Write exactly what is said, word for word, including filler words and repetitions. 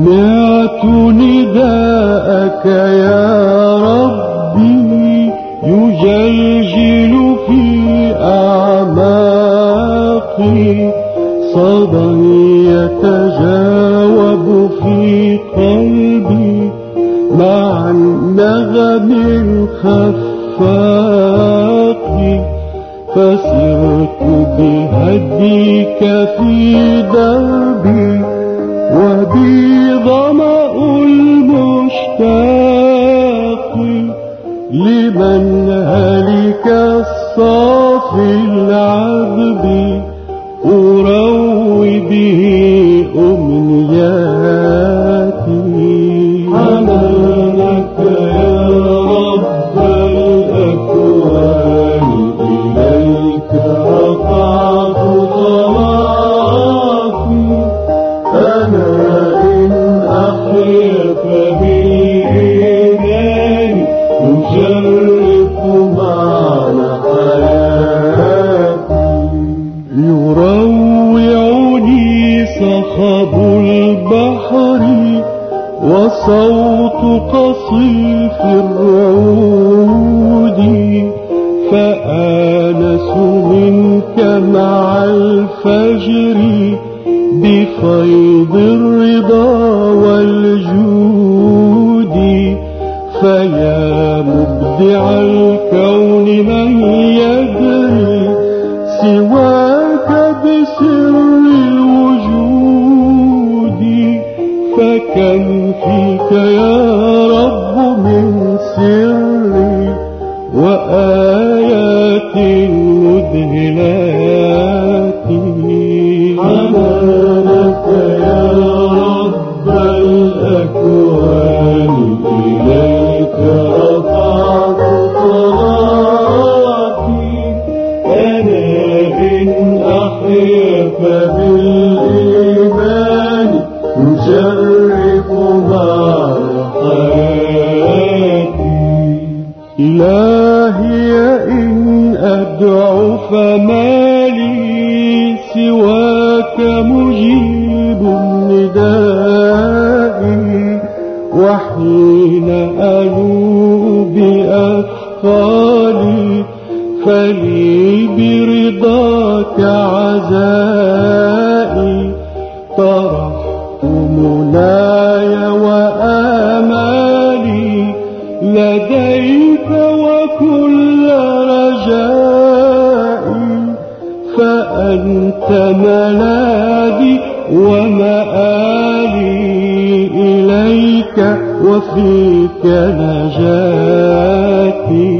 سمعت نداءك يا ربي يجلجل في أعماقي، صدى يتجاوب في قلبي مع النغم الخفاق. فسرت بهديك في دربي وبي ظمأ المشتاق، لمن هلك الصافي العذب أروي به أمنياتي. حنانك يا رب الأكوان إليك رفعت صلاتي. أنا إن أحيا فبالإيمان يشرف معنى حياتي. يروعني صخب البحر وصوت قصيف الرعود، فآنس منك مع الفجر بفيض الرضا والجود. فيا مبدع الكون من يدري سواك بسر الوجود. فكم فيك يا رب من سر وآيات مذهلات. حنانك يا رب الأكوان إليك رفعت صلاتي. أنا إن أحيا فبالإيمان يشرف معنى حياتي. إلهي إن أدعو فما لي سواك مجيب النداء، وحين ألو بأثقالي فلي برضاك عزائي. طرحت مناي وآمالي لديك وكل رجائي، فأنت ملاذي ومآلي إليك وفيك نجاتي.